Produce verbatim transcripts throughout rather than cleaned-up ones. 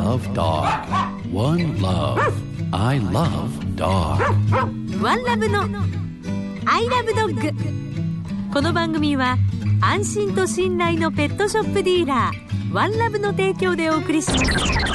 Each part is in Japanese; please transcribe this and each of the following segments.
love dog. One love. I love dog. ワンラブの I love dog。 この番組は安心と信頼のペットショップディーラーワンラブの提供でお送りします。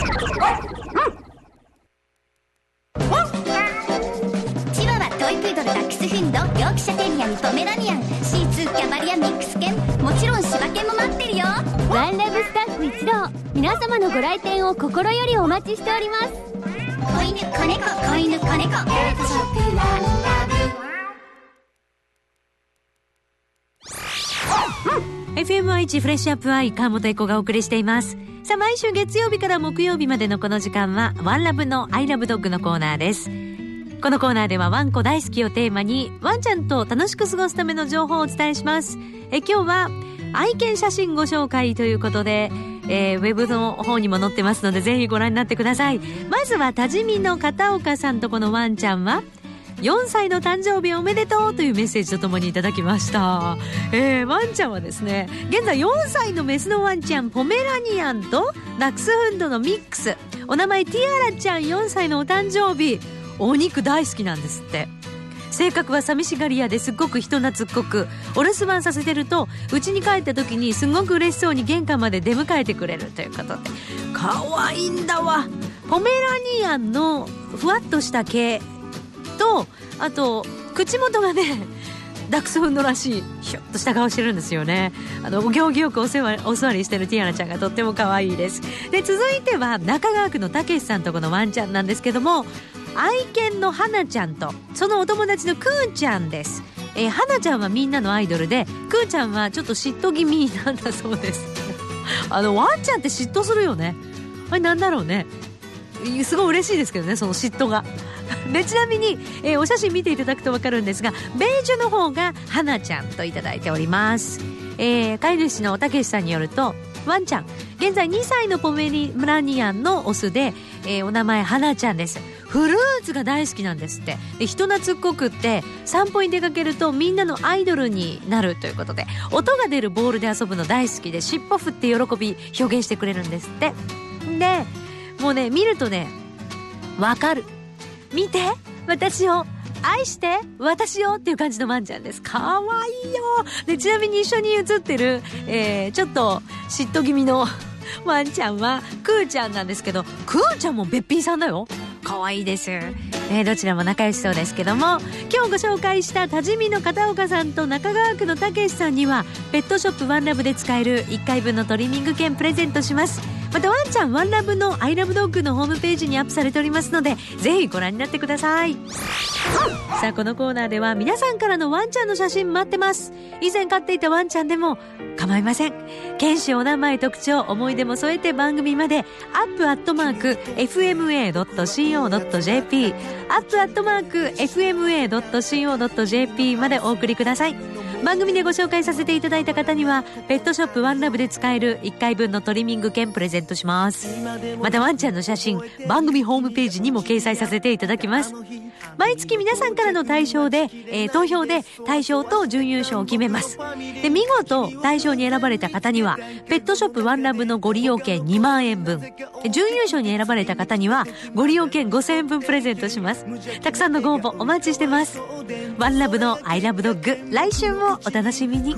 チワワ、トイプードル、ダックスフンド、ヨークシャテリアにポメラニアン、シーツー、キャバリア、ミックス犬、もちろん柴犬も待ってるよ。 ワンラブスタッフ一同、皆様のご来店を心よりお待ちしております。 子犬、子猫、子犬、子猫、ペットショップワンラブ。 エフエムアイ フレッシュアップアイ川本恵子がお送りしています。さあ、毎週月曜日から木曜日までのこの時間はワンラブのアイラブドッグのコーナーです。このコーナーではワンコ大好きをテーマにワンちゃんと楽しく過ごすための情報をお伝えします。え今日は愛犬写真ご紹介ということで、えー、ウェブの方にも載ってますのでぜひご覧になってください。まずは多治見の片岡さんとこのワンちゃんはよんさいの誕生日おめでとうというメッセージとともにいただきました。えー、ワンちゃんはですね、現在よんさいのメスのワンちゃんポメラニアンとダックスフンドのミックス、お名前ティアラちゃんよんさいのお誕生日。お肉大好きなんですって。性格は寂しがり屋ですごく人懐っこく、お留守番させてると家に帰った時にすごく嬉しそうに玄関まで出迎えてくれるということで、可愛いんだわ。ポメラニアンのふわっとした毛と、あと口元がねダックスフンドらしいひょっとした顔してるんですよね。あのお行儀よくお世話お座りしてるティアナちゃんがとっても可愛いです。で続いては中川区のたけしさんとこのワンちゃんなんですけども、愛犬の花ちゃんとそのお友達のくーちゃんです。えー、花ちゃんはみんなのアイドルで、くーちゃんはちょっと嫉妬気味なんだそうです。あのワンちゃんって嫉妬するよね。あれなんだろうね。すごい嬉しいですけどね、その嫉妬が。でちなみに、えー、お写真見ていただくと分かるんですが、ベージュの方が花ちゃんといただいております。えー、飼い主のたけしさんによると、ワンちゃん現在にさいのポメラニアンのオスで、えー、お名前花ちゃんです。フルーツが大好きなんですって。で人懐っこくって散歩に出かけるとみんなのアイドルになるということで、音が出るボールで遊ぶの大好きで尻尾振って喜び表現してくれるんですって。でもうね見るとねわかる。見て私を愛して私をっていう感じのワンちゃんです。かわいいよ。でちなみに一緒に写ってる、えー、ちょっと嫉妬気味のワンちゃんはクーちゃんなんですけど、クーちゃんもべっぴんさんだよ。かわいいです、えー、どちらも仲良しそうですけども、今日ご紹介した多治見の片岡さんと中川区のたけしさんにはペットショップワンラブで使えるいっかいぶんのトリミング券プレゼントします。またワンちゃんワンラブのアイラブドッグのホームページにアップされておりますのでぜひご覧になってください。さあこのコーナーでは皆さんからのワンちゃんの写真待ってます。以前飼っていたワンちゃんでも構いません。犬種、お名前、特徴、思い出も添えて番組までアップアットマーク エフエムエードットシーオードットジェーピー アップアットマーク エフエムエードットシーオードットジェーピー までお送りください。番組でご紹介させていただいた方にはペットショップワンラブで使えるいっかいぶんのトリミング券プレゼントします。またワンちゃんの写真番組ホームページにも掲載させていただきます。毎月皆さんからの対象で、えー、投票で対象と準優勝を決めます。で見事対象に選ばれた方にはペットショップワンラブのご利用券にまんえんぶん、準優勝に選ばれた方にはご利用券ごせんえんぶんプレゼントします。たくさんのご応募お待ちしてます。ワンラブのアイラブドッグ、来週もお楽しみに。 チ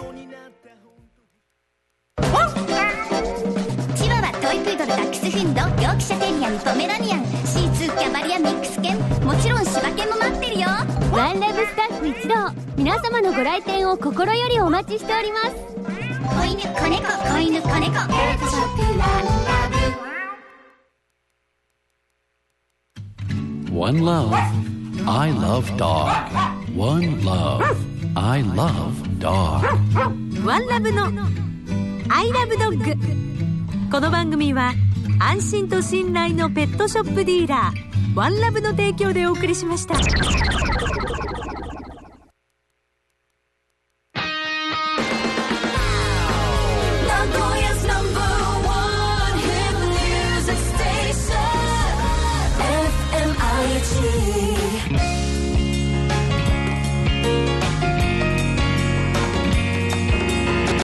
ワワ、トイプードル、ダックスフンド、ヨークシャテリアにポメラニアン、シーツー、キャバリア、ミックス犬、もちろん柴犬も待ってるよ。 ワンラブスタッフ一同、皆様のご来店を心よりお待ちしております。 子犬、子猫、子犬、子猫、ペットショップワンラブ。 One love. I love dog. One love. I love dog. ワンラブのアイラブドッグ。この番組は安心と信頼のペットショップディーラーワンラブの提供でお送りしました。